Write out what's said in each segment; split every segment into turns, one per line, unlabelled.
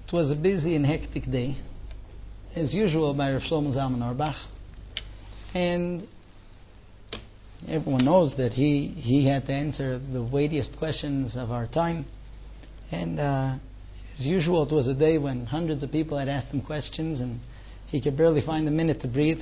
It was a busy and hectic day, as usual, by Rav Shlomo Zalman Auerbach. And everyone knows that he had to answer the weightiest questions of our time. And as usual, it was a day when hundreds of people had asked him questions and he could barely find a minute to breathe.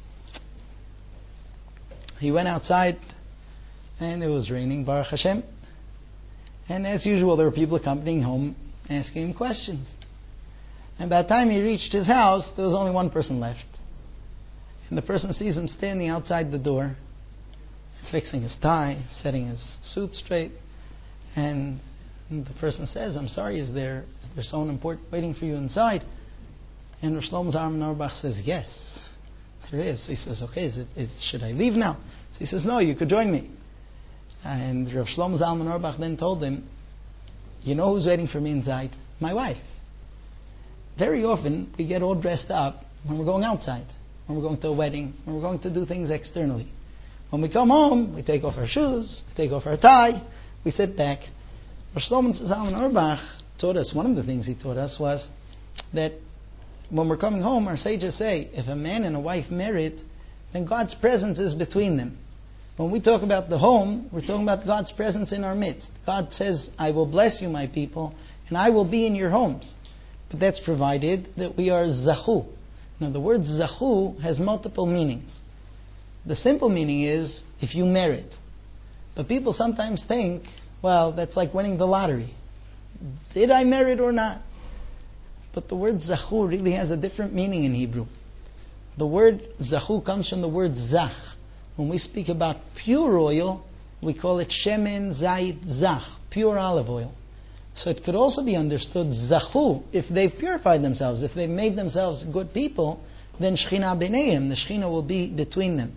He went outside and it was raining, Baruch Hashem. And as usual, there were people accompanying home asking him questions. And by the time he reached his house, there was only one person left. And the person sees him standing outside the door, fixing his tie, setting his suit straight. And the person says, "I'm sorry, is there someone important waiting for you inside?" And Rav Shlomo Zalman Auerbach says, "Yes, there is." So he says, "Okay, should I leave now?" So he says, "No, you could join me." And Rav Shlomo Zalman Auerbach then told him, "You know who's waiting for me inside? My wife. Very often we get all dressed up when we're going outside, when we're going to a wedding, when we're going to do things externally. When we come home, we take off our shoes, we take off our tie, we sit back." Rav Shlomo Zalman Auerbach taught us, one of the things he taught us was that when we're coming home, our sages say, if a man and a wife married, then God's presence is between them. When we talk about the home, we're talking about God's presence in our midst. God says, "I will bless you, my people, and I will be in your homes." But that's provided that we are zachu. Now the word zachu has multiple meanings. The simple meaning is if you merit. But people sometimes think, well, that's like winning the lottery. Did I merit or not? But the word zachu really has a different meaning in Hebrew. The word zachu comes from the word zach. When we speak about pure oil, we call it shemen zayit zach, pure olive oil. So it could also be understood zachu, if they've purified themselves, if they've made themselves good people, then Shechina b'neihem, the Shechina will be between them.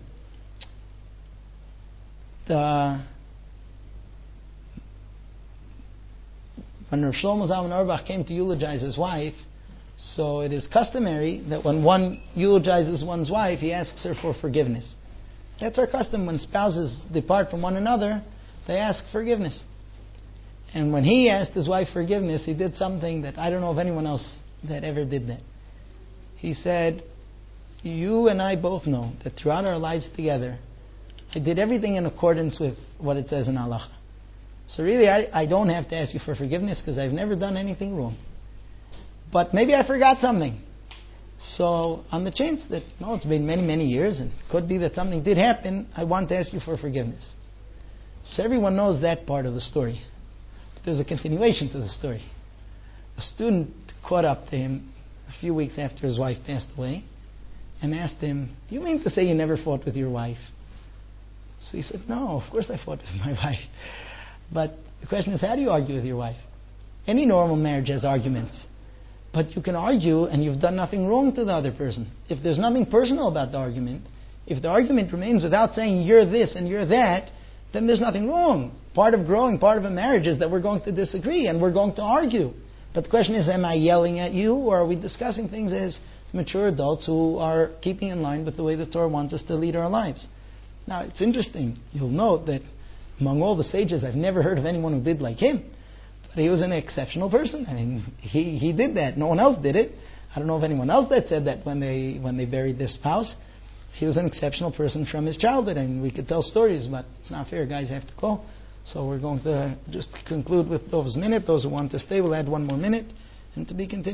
When Rav Shlomo Zalman Auerbach came to eulogize his wife, so it is customary that when one eulogizes one's wife, he asks her for forgiveness. That's our custom. When spouses depart from one another, they ask forgiveness. And when he asked his wife forgiveness, he did something that I don't know of anyone else that ever did that. He said, "You and I both know that throughout our lives together, I did everything in accordance with what it says in Allah. So really, I don't have to ask you for forgiveness because I've never done anything wrong. But maybe I forgot something. So on the chance that, it's been many, many years and it could be that something did happen, I want to ask you for forgiveness." So everyone knows that part of the story. But there's a continuation to the story. A student caught up to him a few weeks after his wife passed away and asked him, "You mean to say you never fought with your wife?" So he said, "No, of course I fought with my wife. But the question is, how do you argue with your wife? Any normal marriage has arguments. But you can argue and you've done nothing wrong to the other person. If there's nothing personal about the argument, if the argument remains without saying you're this and you're that, then there's nothing wrong. Part of growing, part of a marriage is that we're going to disagree and we're going to argue. But the question is, am I yelling at you or are we discussing things as mature adults who are keeping in line with the way the Torah wants us to lead our lives?" Now, it's interesting. You'll note that among all the sages, I've never heard of anyone who did like him. But he was an exceptional person. I mean, he did that. No one else did it. I don't know of anyone else that said that when they buried their spouse. He was an exceptional person from his childhood, and we could tell stories, but it's not fair. Guys have to go. So we're going to just conclude with Dov's minute. Those who want to stay will add one more minute, and to be continued.